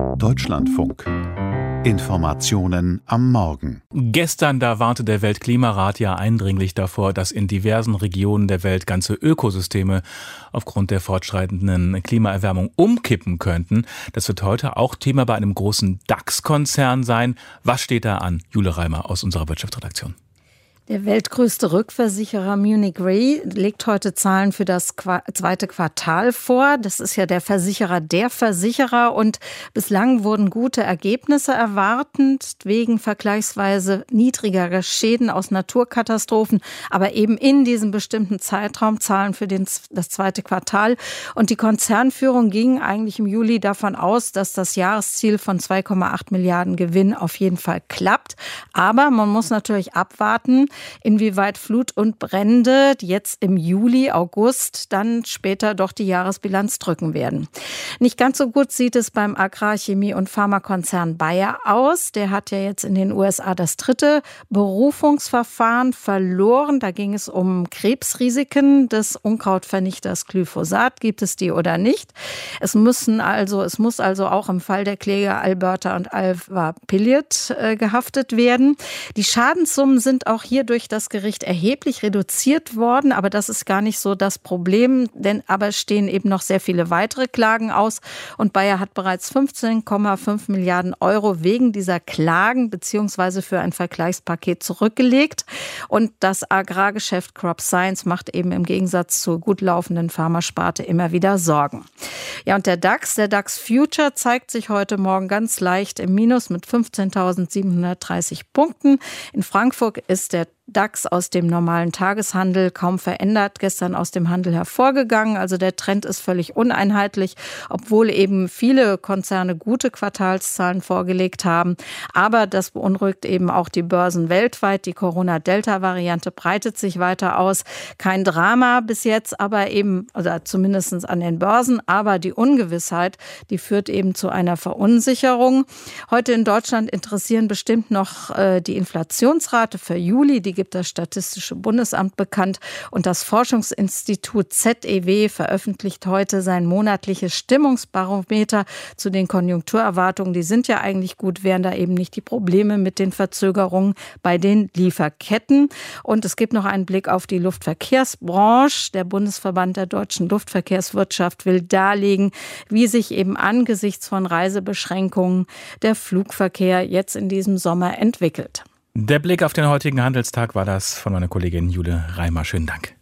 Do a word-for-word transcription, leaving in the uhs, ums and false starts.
Deutschlandfunk. Informationen am Morgen. Gestern, da warnte der Weltklimarat ja eindringlich davor, dass in diversen Regionen der Welt ganze Ökosysteme aufgrund der fortschreitenden Klimaerwärmung umkippen könnten. Das wird heute auch Thema bei einem großen DAX-Konzern sein. Was steht da an? Jule Reimer aus unserer Wirtschaftsredaktion. Der weltgrößte Rückversicherer Munich Re legt heute Zahlen für das Qua- zweite Quartal vor. Das ist ja der Versicherer der Versicherer und bislang wurden gute Ergebnisse erwartet wegen vergleichsweise niedrigerer Schäden aus Naturkatastrophen, aber eben in diesem bestimmten Zeitraum Zahlen für den, das zweite Quartal. Und die Konzernführung ging eigentlich im Juli davon aus, dass das Jahresziel von zwei Komma acht Milliarden Gewinn auf jeden Fall klappt. Aber man muss natürlich abwarten, inwieweit Flut und Brände jetzt im Juli, August, dann später doch die Jahresbilanz drücken werden. Nicht ganz so gut sieht es beim Agrar-, Chemie- und Pharmakonzern Bayer aus. Der hat ja jetzt in den U S A das dritte Berufungsverfahren verloren. Da ging es um Krebsrisiken des Unkrautvernichters Glyphosat. Gibt es die oder nicht? Es müssen also, es muss also auch im Fall der Kläger Alberta und Alva Pilliot äh, gehaftet werden. Die Schadenssummen sind auch hier durch das Gericht erheblich reduziert worden, aber das ist gar nicht so das Problem, denn aber es stehen eben noch sehr viele weitere Klagen aus und Bayer hat bereits fünfzehn Komma fünf Milliarden Euro wegen dieser Klagen beziehungsweise für ein Vergleichspaket zurückgelegt und das Agrargeschäft Crop Science macht eben im Gegensatz zur gut laufenden Pharmasparte immer wieder Sorgen. Ja, und der DAX, der DAX Future zeigt sich heute Morgen ganz leicht im Minus mit fünfzehntausendsiebenhundertdreißig Punkten. In Frankfurt ist der DAX aus dem normalen Tageshandel kaum verändert, gestern aus dem Handel hervorgegangen. Also der Trend ist völlig uneinheitlich, obwohl eben viele Konzerne gute Quartalszahlen vorgelegt haben. Aber das beunruhigt eben auch die Börsen weltweit. Die Corona-Delta-Variante breitet sich weiter aus. Kein Drama bis jetzt, aber eben, oder zumindest an den Börsen. Aber die Ungewissheit, die führt eben zu einer Verunsicherung. Heute in Deutschland interessieren bestimmt noch äh, die Inflationsrate für Juli. Die gibt das Statistische Bundesamt bekannt und das Forschungsinstitut Z E W veröffentlicht heute sein monatliches Stimmungsbarometer zu den Konjunkturerwartungen. Die sind ja eigentlich gut, wären da eben nicht die Probleme mit den Verzögerungen bei den Lieferketten. Und es gibt noch einen Blick auf die Luftverkehrsbranche. Der Bundesverband der deutschen Luftverkehrswirtschaft will darlegen, wie sich eben angesichts von Reisebeschränkungen der Flugverkehr jetzt in diesem Sommer entwickelt. Der Blick auf den heutigen Handelstag war das von meiner Kollegin Jule Reimer. Schönen Dank.